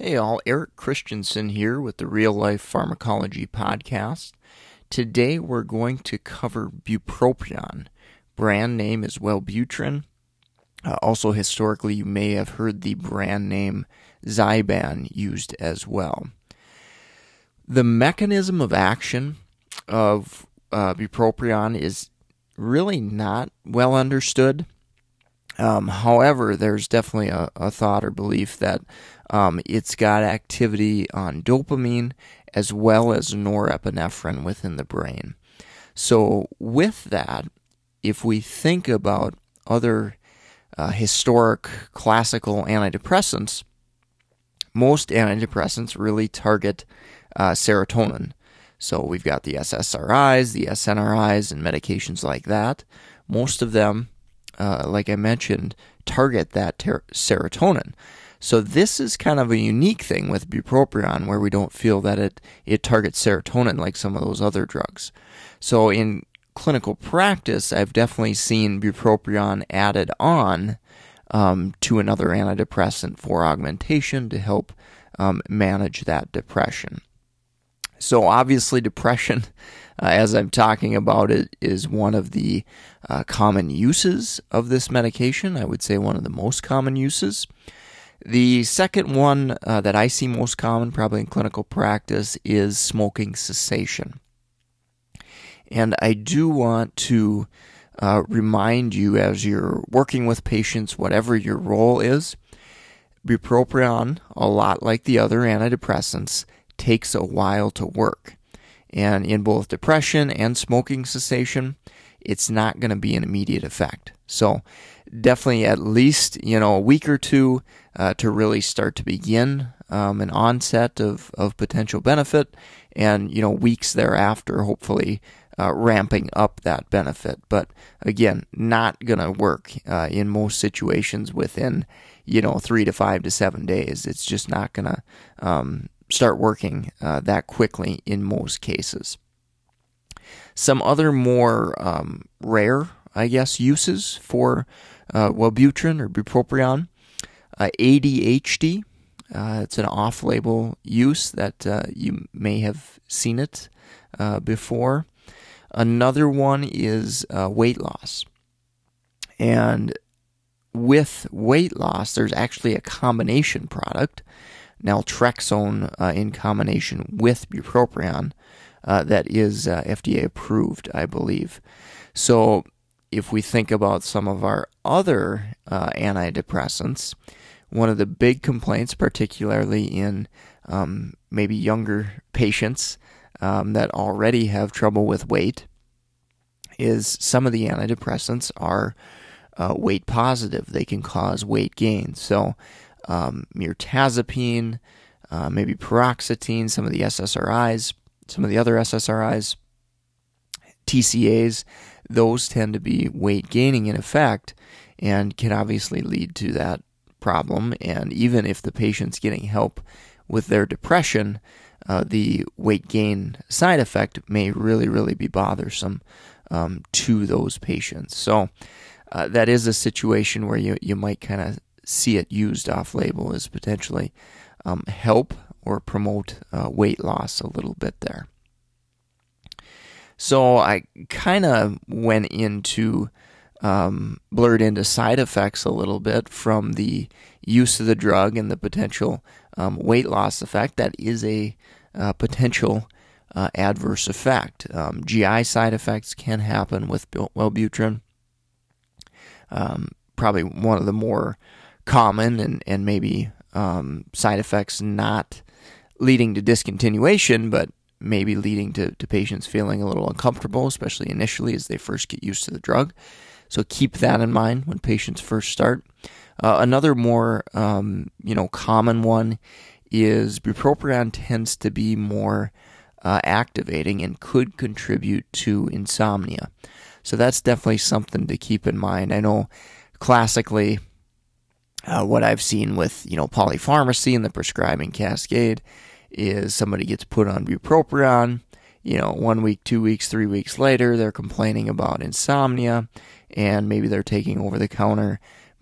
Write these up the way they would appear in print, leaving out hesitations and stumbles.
Hey all, Eric Christensen here with the Real Life Pharmacology Podcast. Today we're going to cover bupropion. Brand name is Wellbutrin. Also historically you may have heard the brand name Zyban used as well. The mechanism of action of bupropion is really not well understood. However, there's definitely a thought or belief that it's got activity on dopamine as well as norepinephrine within the brain. So with that, if we think about other historic classical antidepressants, most antidepressants really target serotonin. So we've got the SSRIs, the SNRIs, and medications like that. Most of them, like I mentioned, target that serotonin. So this is kind of a unique thing with bupropion where we don't feel that it targets serotonin like some of those other drugs. So in clinical practice, I've definitely seen bupropion added on to another antidepressant for augmentation to help manage that depression. So obviously depression, as I'm talking about it, is one of the common uses of this medication. I would say one of the most common uses. The second one that I see most common, probably in clinical practice, is smoking cessation. And I do want to remind you as you're working with patients, whatever your role is, bupropion, a lot like the other antidepressants, takes a while to work. And in both depression and smoking cessation, it's not going to be an immediate effect. So definitely at least, a week or two to really start to begin an onset of potential benefit, and, weeks thereafter, hopefully ramping up that benefit. But again, not going to work in most situations within, 3 to 5 to 7 days. It's just not going to start working that quickly in most cases. Some other more rare, uses for Wellbutrin or bupropion. ADHD, it's an off-label use that you may have seen it before. Another one is weight loss. And with weight loss, there's actually a combination product, naltrexone, in combination with bupropion, that is FDA approved, I believe. So if we think about some of our other antidepressants, one of the big complaints, particularly in maybe younger patients that already have trouble with weight, is some of the antidepressants are weight positive. They can cause weight gain. So mirtazapine, maybe paroxetine, some of the SSRIs, some of the other SSRIs, TCAs, those tend to be weight gaining in effect and can obviously lead to that problem. And even if the patient's getting help with their depression, the weight gain side effect may really, really be bothersome to those patients. So that is a situation where you might kind of see it used off-label as potentially help or promote weight loss a little bit there. So I kind of went into, blurred into side effects a little bit from the use of the drug and the potential weight loss effect. That is a potential adverse effect. GI side effects can happen with Wellbutrin. Probably one of the more common and maybe side effects not leading to discontinuation, but maybe leading to patients feeling a little uncomfortable, especially initially as they first get used to the drug. So keep that in mind when patients first start. Another more common one is bupropion tends to be more activating and could contribute to insomnia. So that's definitely something to keep in mind. I know classically what I've seen with polypharmacy and the prescribing cascade is somebody gets put on bupropion, 1 week, 2 weeks, 3 weeks later, they're complaining about insomnia, and maybe they're taking over-the-counter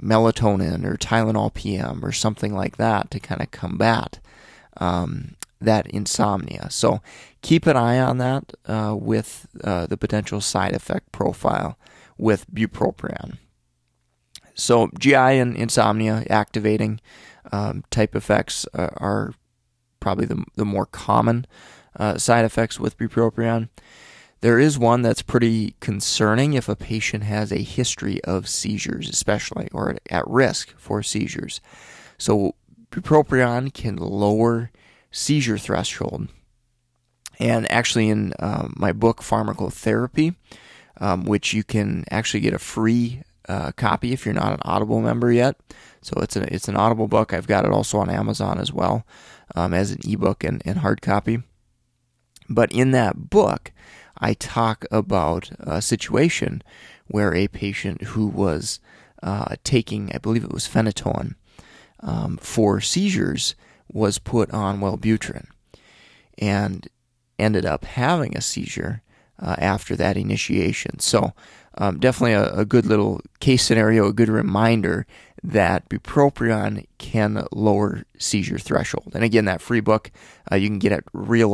melatonin or Tylenol PM or something like that to kind of combat that insomnia. So keep an eye on that with the potential side effect profile with bupropion. So GI and insomnia activating type effects are probably the more common side effects with bupropion. There is one that's pretty concerning if a patient has a history of seizures, especially, or at risk for seizures. So bupropion can lower seizure threshold. And actually in my book, Pharmacotherapy, which you can actually get a free copy if you're not an Audible member yet. So it's an Audible book. I've got it also on Amazon as well as an ebook and hard copy. But in that book, I talk about a situation where a patient who was taking, I believe it was phenytoin, for seizures was put on Wellbutrin and ended up having a seizure after that initiation. So definitely a good little case scenario, a good reminder that bupropion can lower seizure threshold. And again, that free book you can get at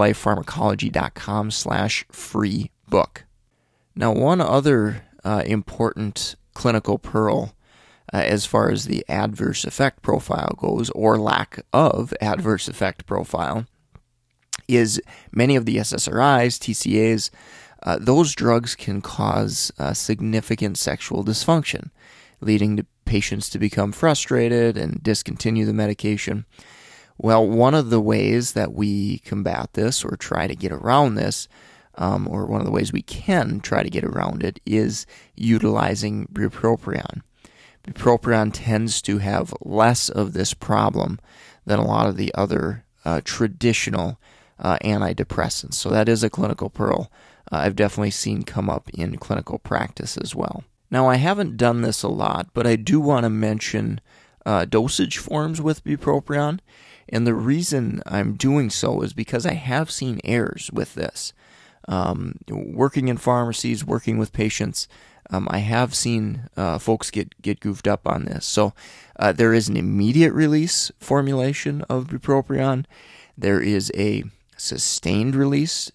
reallifepharmacology.com/free book. Now, one other important clinical pearl as far as the adverse effect profile goes, or lack of adverse effect profile, is many of the SSRIs, TCAs, those drugs can cause significant sexual dysfunction, leading to patients to become frustrated and discontinue the medication. Well, one of the ways that we combat this or try to get around this, or one of the ways we can try to get around it, is utilizing bupropion. Bupropion tends to have less of this problem than a lot of the other traditional antidepressants. So that is a clinical pearl I've definitely seen come up in clinical practice as well. Now, I haven't done this a lot, but I do want to mention dosage forms with bupropion. And the reason I'm doing so is because I have seen errors with this. Working in pharmacies, working with patients, I have seen folks get goofed up on this. So there is an immediate release formulation of bupropion. There is a sustained release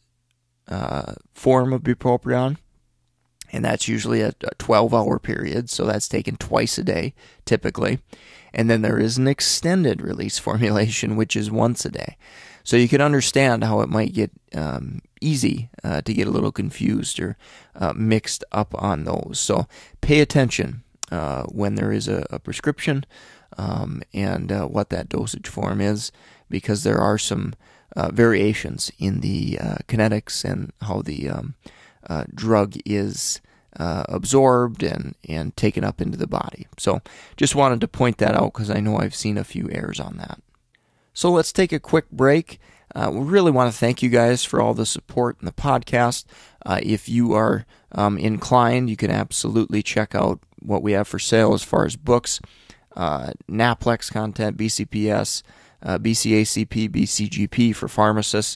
form of bupropion, and that's usually a 12-hour period, so that's taken twice a day, typically. And then there is an extended release formulation, which is once a day. So you can understand how it might get easy to get a little confused or mixed up on those. So pay attention when there is a prescription and what that dosage form is, because there are some variations in the kinetics and how the drug is absorbed and taken up into the body. So just wanted to point that out because I know I've seen a few errors on that. So let's take a quick break. We really want to thank you guys for all the support in the podcast. If you are inclined, you can absolutely check out what we have for sale as far as books, NAPLEX content, BCPS, BCACP, BCGP for pharmacists,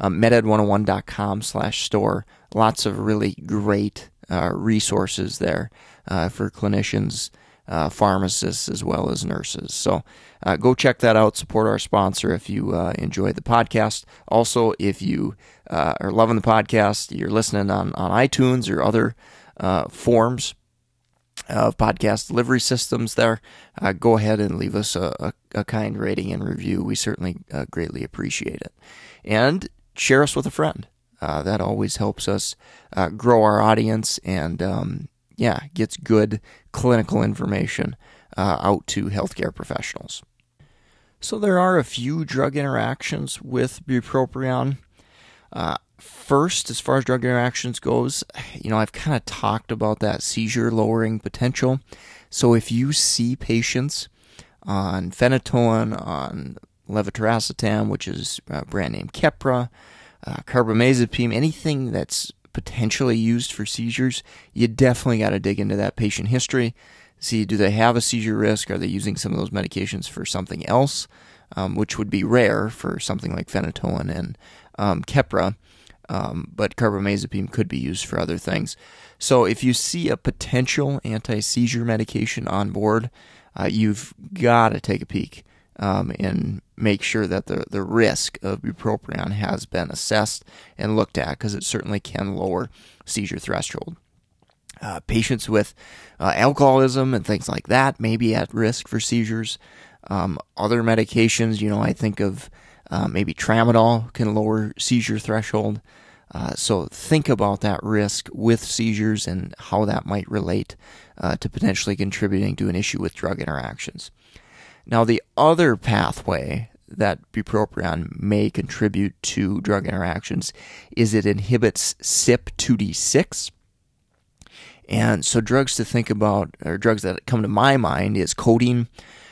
meded101.com/store. Lots of really great resources there for clinicians, pharmacists, as well as nurses. So go check that out. Support our sponsor if you enjoy the podcast. Also, if you are loving the podcast, you're listening on iTunes or other forms of podcast delivery systems there, go ahead and leave us a kind rating and review. We certainly greatly appreciate it. And share us with a friend. That always helps us grow our audience and, gets good clinical information out to healthcare professionals. So there are a few drug interactions with bupropion. First, as far as drug interactions goes, I've kind of talked about that seizure-lowering potential. So if you see patients on phenytoin, on levetiracetam, which is brand name Keppra, carbamazepine, anything that's potentially used for seizures, you definitely got to dig into that patient history. See, do they have a seizure risk? Are they using some of those medications for something else, which would be rare for something like phenytoin and Keppra, but carbamazepine could be used for other things. So if you see a potential anti-seizure medication on board, you've got to take a peek and make sure that the risk of bupropion has been assessed and looked at, because it certainly can lower seizure threshold. Patients with alcoholism and things like that may be at risk for seizures. Other medications, I think of maybe tramadol can lower seizure threshold. So think about that risk with seizures and how that might relate to potentially contributing to an issue with drug interactions. Now, the other pathway that bupropion may contribute to drug interactions is it inhibits CYP2D6. And so drugs to think about, or drugs that come to my mind, is codeine.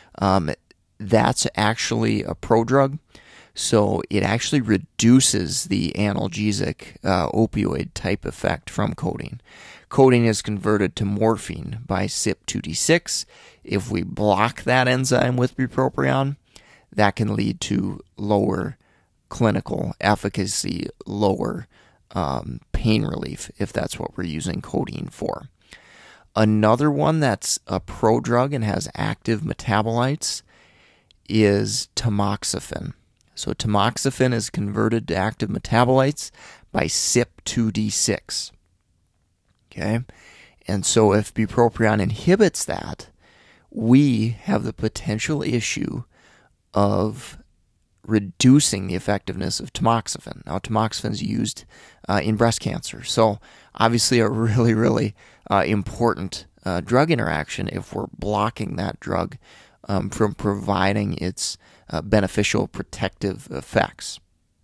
That's actually a prodrug. So it actually reduces the analgesic opioid type effect from codeine. Codeine is converted to morphine by CYP2D6. If we block that enzyme with bupropion, that can lead to lower clinical efficacy, lower pain relief, if that's what we're using codeine for. Another one that's a prodrug and has active metabolites is tamoxifen. So tamoxifen is converted to active metabolites by CYP2D6. Okay? And so if bupropion inhibits that, we have the potential issue of reducing the effectiveness of tamoxifen. Now, tamoxifen is used in breast cancer. So obviously a really, really important drug interaction if we're blocking that drug from providing its beneficial protective effects.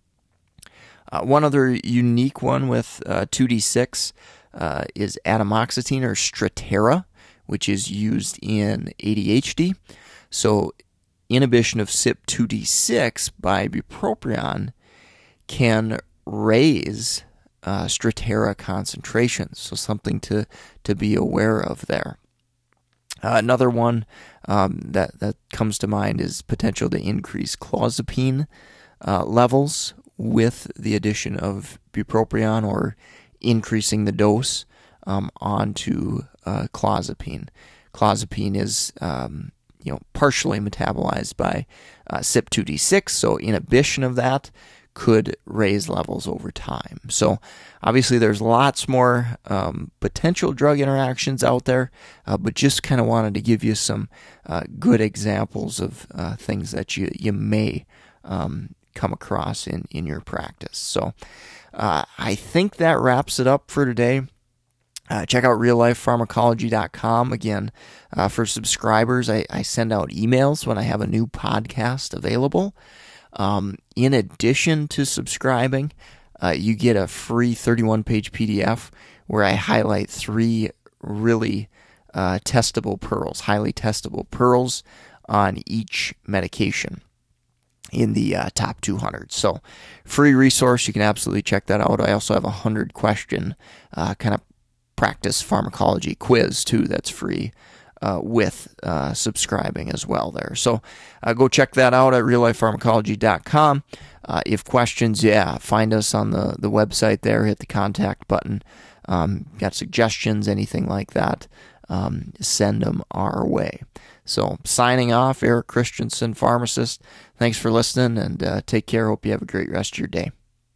One other unique one with 2D6 is atomoxetine, or Strattera, which is used in ADHD. So inhibition of CYP2D6 by bupropion can raise Strattera concentrations, so something to be aware of there. Another one that comes to mind is potential to increase clozapine levels with the addition of bupropion, or increasing the dose onto clozapine. Clozapine is partially metabolized by CYP2D6, so inhibition of that could raise levels over time. So obviously there's lots more potential drug interactions out there, but just kind of wanted to give you some good examples of things that you may come across in your practice. So I think that wraps it up for today. Check out reallifepharmacology.com. Again, for subscribers, I send out emails when I have a new podcast available. In addition to subscribing, you get a free 31-page PDF where I highlight 3 really testable pearls, highly testable pearls on each medication in the top 200. So free resource, you can absolutely check that out. I also have a 100-question kind of practice pharmacology quiz too that's free with subscribing as well there. So go check that out at reallifepharmacology.com. If questions, find us on the website there, hit the contact button. Got suggestions, anything like that, send them our way. So signing off, Eric Christensen, pharmacist. Thanks for listening, and take care. Hope you have a great rest of your day.